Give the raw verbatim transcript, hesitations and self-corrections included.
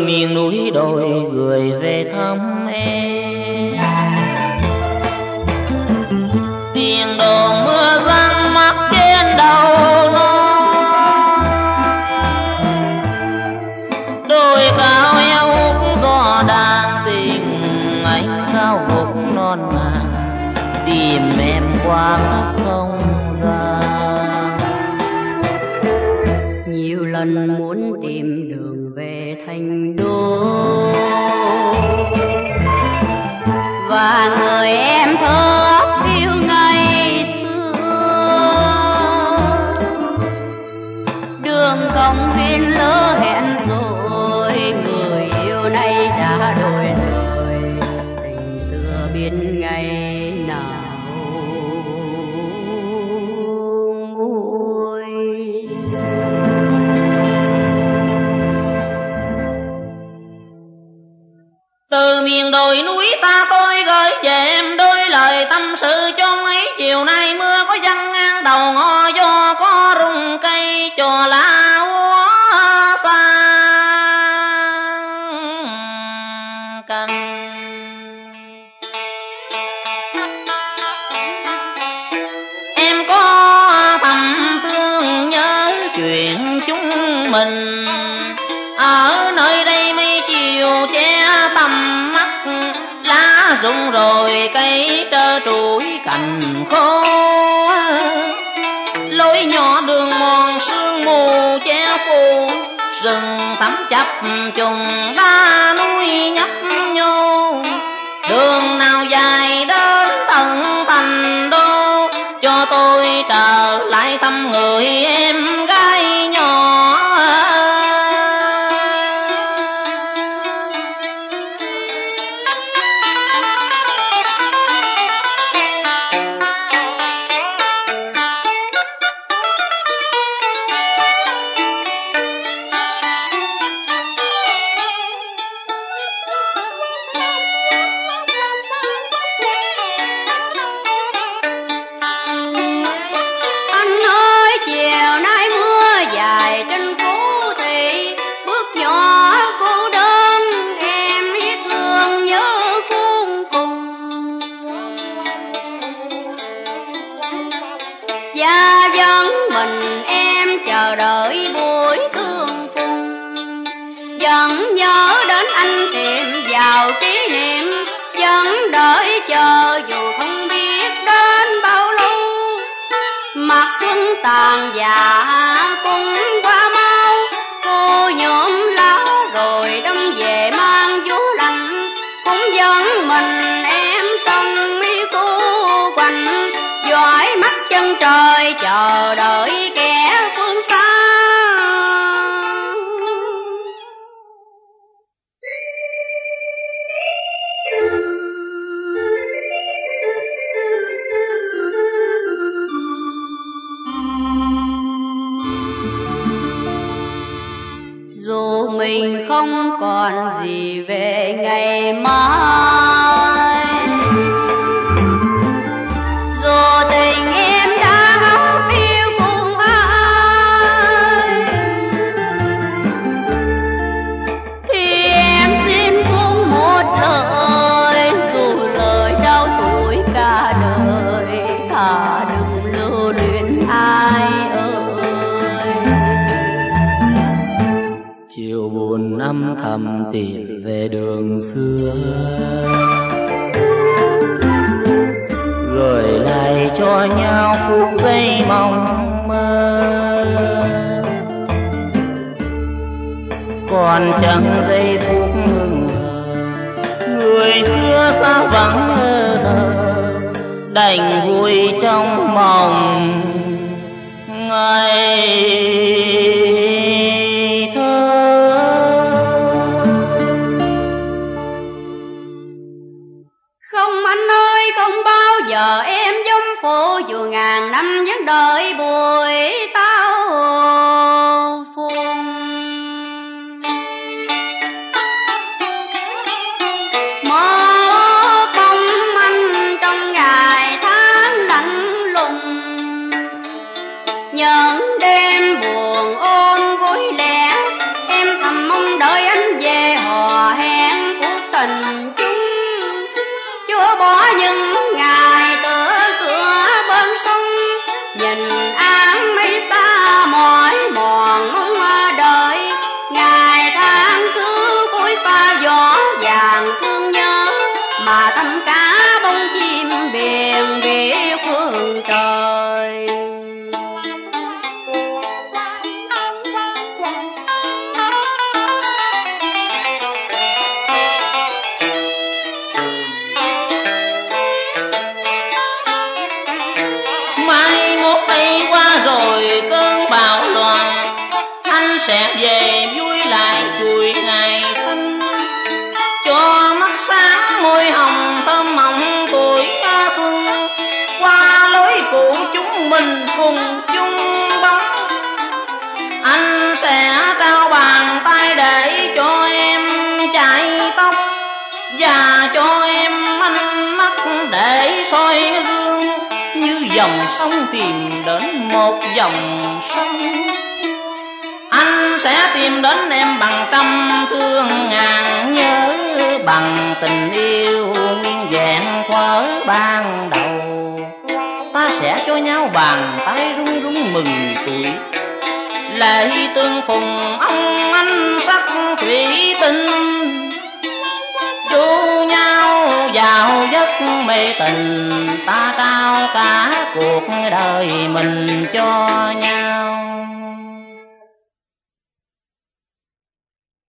miền núi đồi gửi về thăm em. Tiếng đổ mưa giăng mắc trên đầu non, đôi cao eo úc gió đang tình, anh cao úc non ngàn tìm em qua khắp không gian. Nhiều lần muốn tìm đường về thành đô, và người em thơ ấp yêu ngày xưa. Đường công viên lỡ hẹn rồi, người yêu nay đã đổi rồi, tình xưa biết ngày nào nguôi. Từ miền đồi núi xa tôi gửi về em đôi lời tâm sự cho mấy chiều nay mưa có giăng ngang đầu ngõ gió có rung cây cho lá úa xa cành. Em có thầm thương nhớ chuyện chúng mình ở nơi đây mấy chiều che tầm mắt, lá rụng rồi cây trơ trụi cành khô, lối nhỏ đường mòn sương mù che phủ, rừng thắm chập trùng đá núi nhấp nhô. Đường nào dài đến tận thành đô, cho tôi trở lại thăm người em gái nhỏ. Và vẫn mình em chờ đợi buổi tương phùng, vẫn nhớ đến anh tìm vào kỷ niệm, vẫn đợi chờ dù không biết đến bao lâu. Mặt xuân tàn dạ cũng qua mau, cô nhuộm lá rồi đâm về mang vú lạnh, cũng vẫn mình em trong mi cô quạnh, dõi mắt chân trời chờ đợi kẻ phương xa. Dù mình không còn gì về ngày mai, dù tình em đã ngóng yêu cùng ai, thì em xin cũng một lời, dù lời đau tuổi cả đời, thà đừng lưu luyến ai ơi. Chiều buồn âm thầm tìm về đường xưa, gửi lại cho nhau phút giây mong mơ, còn chẳng giây phút ngừng thở, người xưa sao vắng ngơ thơ, đành vui trong mộng ngày thơ. Không anh ơi, không bao giờ em giống phố, dù ngàn năm vẫn đợi buổi tao phùng. Mơ bóng anh trong ngày tháng lạnh lùng, những đêm vui lại chuỗi ngày xanh, cho mắt sáng môi hồng thơm mộng tuổi xuân. Qua lối cũ chúng mình cùng chung bóng, anh sẽ trao bàn tay để cho em chải tóc, và cho em ánh mắt để soi gương, như dòng sông tìm đến một dòng sông. Anh sẽ tìm đến em bằng trăm thương ngàn nhớ, bằng tình yêu nguyên vẹn thuở ban đầu. Ta sẽ cho nhau bàn tay rung rung mừng tuổi, lệ tương phùng ông anh sắc thủy tinh, ru nhau vào giấc mê tình. Ta trao cả cuộc đời mình cho nhau.